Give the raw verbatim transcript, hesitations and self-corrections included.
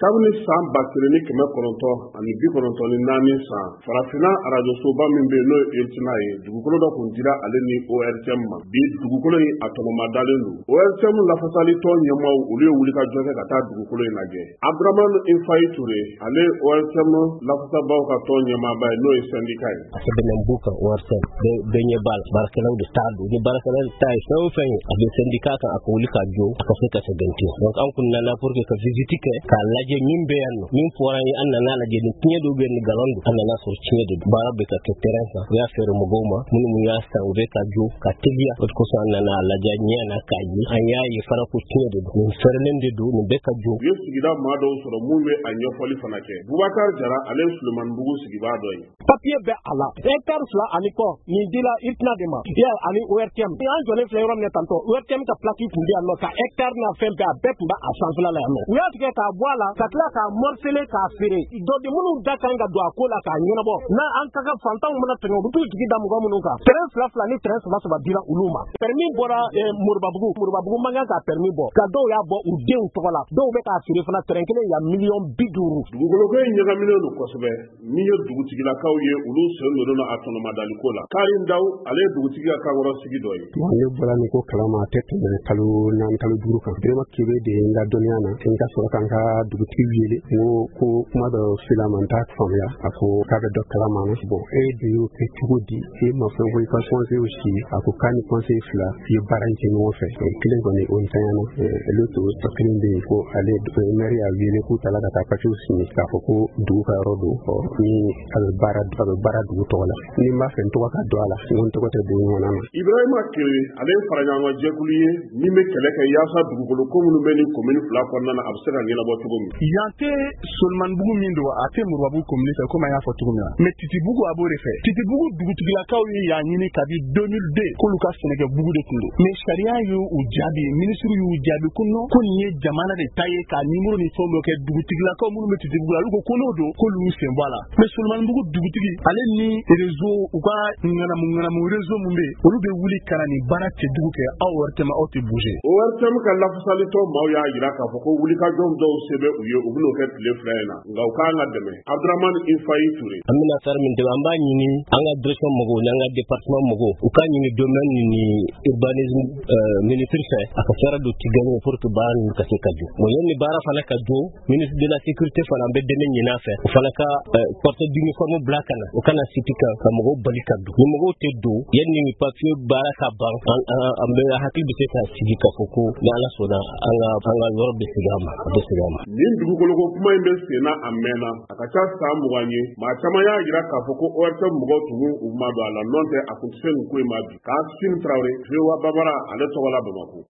kabini san ba kelen ni kɛmɛ kɔnɔntɔn ani bi kɔnɔntɔn ni naani san farafina arajosoba min bɛ yen n'o ye Irtina ye dugukolo dɔ kun dira ale ni O R T M ma bi dugukolo in a tɔnɔma dalen don. O R T M lafasali tɔn ɲɛmaaw olu ye wuli ka jɔ kɛ ka taa dugukolo in lajɛ. Abdramane Infayi Ture ale O R T M lafasabaw ka tɔn ɲɛmaaba ye n'o ye syndicat ye. Sɛbɛn buka O R T M bɛɛ ɲɛ b'a la baarakɛlaw de t'a don ni baarakɛlaw de t'a ye fɛn o fɛn ye a bɛ syndicat kan a ka wuli ka jɔ a ka se ka sɛbɛn ten. Donc an kun nana pour que ka visite kɛ k'a lajɛ min bɛ yan nɔ min fɔra ye an nana lajɛ ni tiɲɛ dɔw bɛ ni nkalon don an nana sɔrɔ tiɲɛ de don baara bɛ ka kɛ terrain kan u y'a feere mɔgɔw ma minnu mun y'a san u bɛ ka jɔ ka teliya o de kosɔn an nana a lajɛ ɲɛ na k'a ye an y'a ye fana ko tiɲɛ de don nin fɛrɛlen de don nin bɛ ka jɔ. U ye sigida maa dɔw sɔrɔ mun bɛ a ɲɛfɔli fana kɛ. Bubakar Jara ale ye Sulemanibugu sigibaa dɔ ye. Papier bɛ a la hectare fila ani kɔ nin dila Irtina de ma ya ani O R T M an jɔlen filɛ yɔrɔ min na tantɔ O R T M ka plaki tun bɛ yan nɔ ka hectare n'a fɛn bɛɛ a bɛɛ tun bɛ a sanfɛla la yan nɔ u y'a tigɛ k'a bɔ a la ka tila k'a morceler k'a feere dɔnku minnu da kan ka don a ko la k'a ɲɛnabɔ n'a an ka kan fantanw mana tɛmɛ u bɛ t'u jigi da mɔgɔ minnu kan terrain fila fila ni terrain saba saba dira olu ma permis bɔra Moribabugu Moribabugu man kan ka permis bɔ ka dɔw y'a bɔ u denw tɔgɔ la dɔw bɛ k'a feere fana terrain kelen ya miliyɔn bi duuru. Dugukolo ko in ɲagaminen don kosɛbɛ min ye dugutigilakaw ye olu sen donna a tɔnɔmadaliko la. Karim Daw ale ye dugutigi ka kankɔrɔ sigi dɔ ye. Ne bɔra ni ko kalama a tɛ tɛmɛ kalo naani kalo duuru kan. Birama Kebe de ye n ka dɔnniya na n ka sɔrɔ ka n ka dugutigi wele n ko ko kuma dɔ fila ma n t'a faamuya a ko k'a bɛ dɔ kalama na bon e de y'o kɛ cogo di e ma fɛn ko i ka conseil si a ko k'a ni conseil fila i ye baara in kɛ ɲɔgɔn fɛ kelen kɔni o ntanyana olu to tɔ kelen bɛ yen ko ale maire y'a wele k'u taara ka taa papier signer k'a fɔ ko dugu ka yɔrɔ don ni a bɛ baara a bɛ baara dugu tɔgɔ la ni n b'a fɛ n tɔgɔ ka don a la n ko n tɔgɔ tɛ don ɲɔgɔn na. Ibrahima Kere ale ye faraɲɔgɔnkan jɛkulu ye min bɛ kɛlɛ kɛ yaasa dugukolo ko minnu bɛ ni commune fila kɔnɔna na a bɛ se ka ɲɛnabɔ cogo min. Yan tɛ Sulemanibugu min don a tɛ Moribabugu commune fɛ komi an y'a fɔ cogo min na mais Titibugu a b'o de fɛ. Titibugu dugutigilakaw ye yan ɲini kabi deux mille deux k'olu ka Sɛnɛkɛbugu de tun don mais sariya y'u jaabi ministre y'u jaabi ko non ko nin ye jamana de ta ye ka nimoro ni fɛn dɔ kɛ dugutigilakaw minnu bɛ Titibugu la olu ko ko n'o don k'olu y'u sen bɔ a la mais Sulemanibugu dugutigi ale ni réseau u ka ŋanamu ŋanamu réseau mun bɛ yen olu bɛ wuli ka na nin baara cɛjugu kɛ aw O R T M aw tɛ bouger. O R T M ka lafasalitɔ maaw y'a jira k'a fɔ ko wulikajɔw dɔw se bɛ u ye u bɛn'o kɛ tile fila in na nka u k'an ka dɛmɛ. Abdramane Infayi Ture. An bɛna fɛɛrɛ min tigɛ an b'a ɲini an ka direction mɔgɔw n'an ka département mɔgɔw u k'a ɲini domaine ni urbanisme ministre fɛ a ka fɛɛrɛ dɔ tigɛ pour que baara ninnu ka se ka jɔ bon yanni baara fana ka jɔ ministre de la sécurité fana an bɛ dɛmɛ ɲini a fɛ o fana ka porte d'uniforme bila ka na o kana siti kan ka mɔgɔw bali ka don ni mɔgɔw tɛ don yanni ni papier baara ka ban an bɛ hakili bɛ se ka sigi k'a fɔ ko ni Ala sɔnna an ka an ka yɔrɔ bɛ segin a ma a bɛ segin a ma. Nin dugukoloko kuma in bɛ sen na a mɛnna a ka ca san mugan ye maa caman y'a jira k'a fɔ ko O R T M mɔgɔw tun u ma don a la nɔ tɛ a kun tɛ se nin ko in ma bi. K'Asimi Tarawele V O A Bambara ale tɔgɔ la Bamakɔ.